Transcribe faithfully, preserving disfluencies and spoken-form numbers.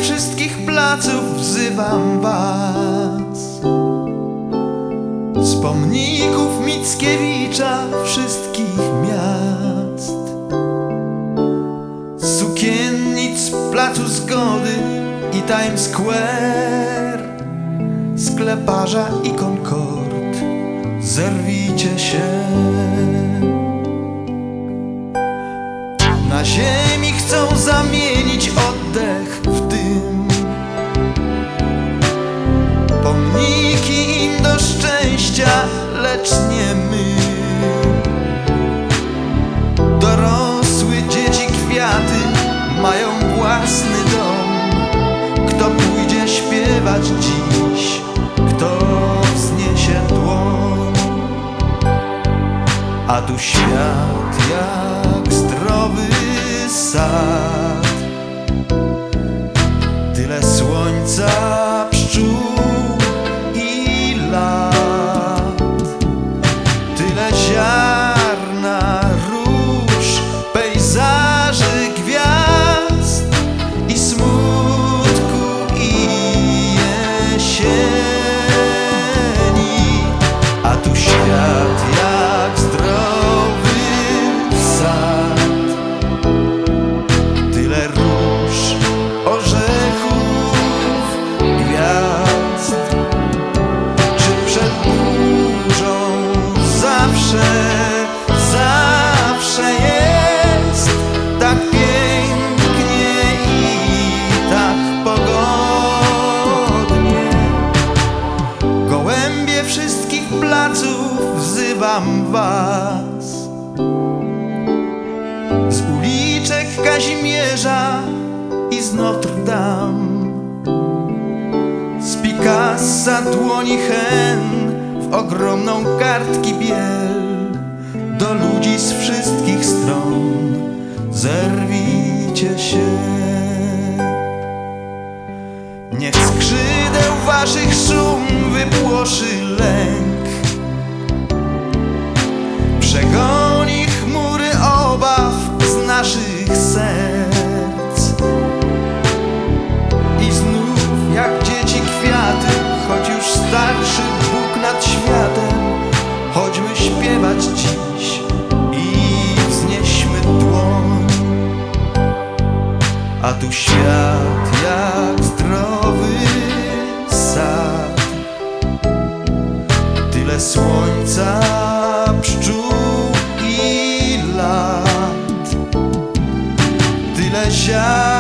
wszystkich placów wzywam was. Z pomników Mickiewicza wszystkich miast, z sukiennic Placu Zgody i Times Square, skleparza i Concord, zerwijcie się. Na ziemi chcą zamienić oddech w dym, pomniki im do szczęścia, lecz nie my. Dorosłe dzieci kwiaty mają własny dom. Kto pójdzie śpiewać dziś, kto wzniesie dłoń? A tu świat jak zdrowy sad, tyle słońca, pszczół i lat, tyle ziarna, róż, pejzaży, gwiazd i smutku i jesieni. A tu świat jak zdrowy sad, tyle róż, orzechów, gwiazd. Czy przed burzą zawsze, zawsze jest tak pięknie i tak pogodnie? Gołębie wszystkich placów wzywam was, z uliczek Kazimierza i z Notre Dame, z Picassa dłoni hen w ogromną kartki biel. Do ludzi z wszystkich stron zerwijcie się. Niech skrzydeł waszych szum wypłoszy lęk, przegoni chmury obaw z naszych serc. I znów jak dzieci kwiaty, choć już starszy Bóg nad światem, chodźmy śpiewać dziś i wznieśmy dłoń. A tu świat jak zdrowy sad, tyle słońca, pszczół i lat, tyle ziarn,